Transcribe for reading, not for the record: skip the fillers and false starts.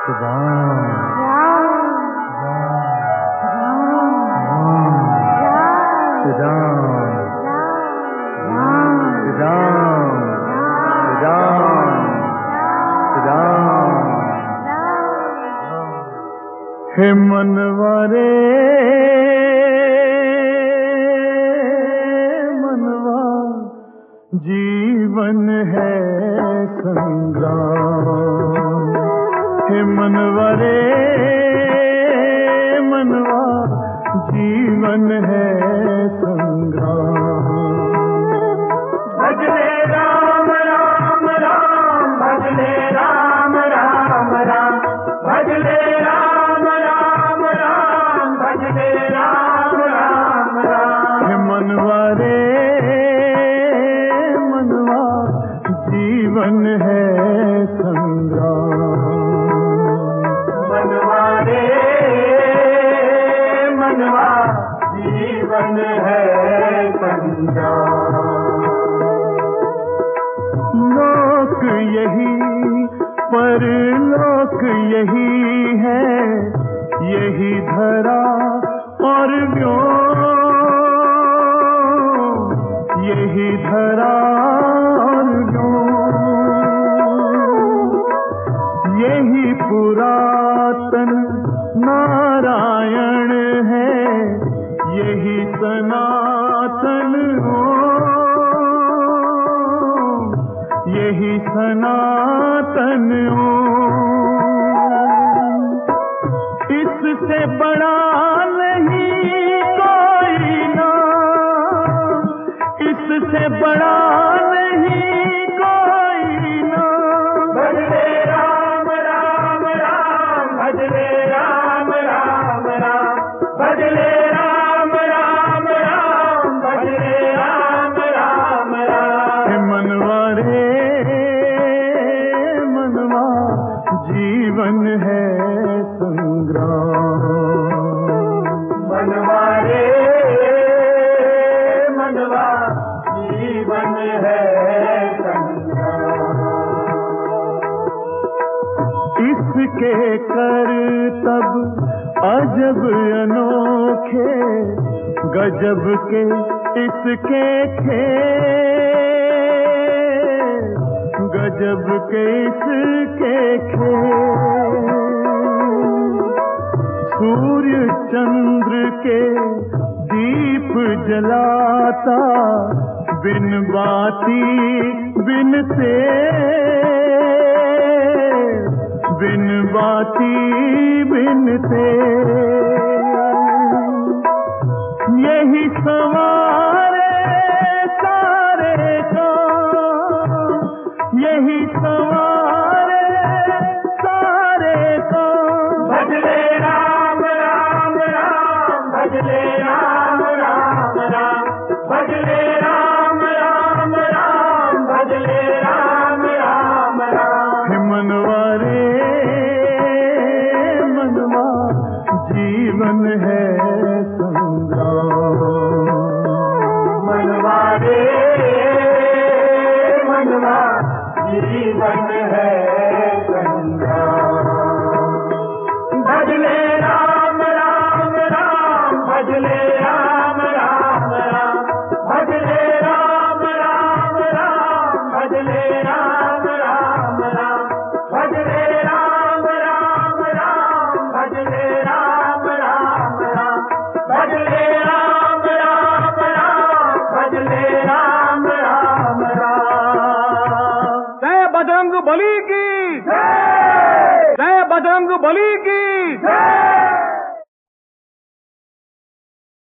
हे मनवा रे मनवा, जीवन है संग्राम। हे मनवा रे मनवा, जीवन है संग्राम। भजले राम राम राम, भजले राम राम राम, भजले राम राम राम, भजले राम राम राम। हे मनवा रे मनवा, जीवन है संग्राम। मनवा रे मनवा, जीवन है संग्राम। लोक यही परलोक यही है, यही धरा और व्योम, यही धरा और व्योम, यही पुरातन नारायण है, यही सनातन ओम, यही सनातन ओम। इससे बड़ा नहीं कोई नाम, इससे बड़ा नहीं कोई नाम। भजले राम राम राम, भजले राम राम राम, भजले राम राम राम, भजले राम राम राम। हे मनवा रे मनवा, जीवन है संग्राम। मनवा रे मनवा, जीवन है संग्राम। इसके करतब अजब अनोखे, गजब के इसके खेल, गजब के इसके खेल। सूर्य चंद्र के दीप जलाता, बिन बाती बिन तेल, बिन बाती बिन तेल। यही सवारे सारे काम, यही सवारे सारे काम। भजले राम राम राम, भजले राम राम राम, भजले राम राम राम, भजले राम राम राम। हे मनवा रे मनवा, जीवन है संग्राम। मनवा रे मनवा, जीवन है संग्राम। भजले राम राम राम, भजले राम राम राम, भजले राम राम राम, भजले राम राम राम, भजले राम राम राम, भजले राम राम राम, भजले राम राम राम, भजले राम राम राम। जय बजरंग बली की, जय जय बजरंग बली की। जय।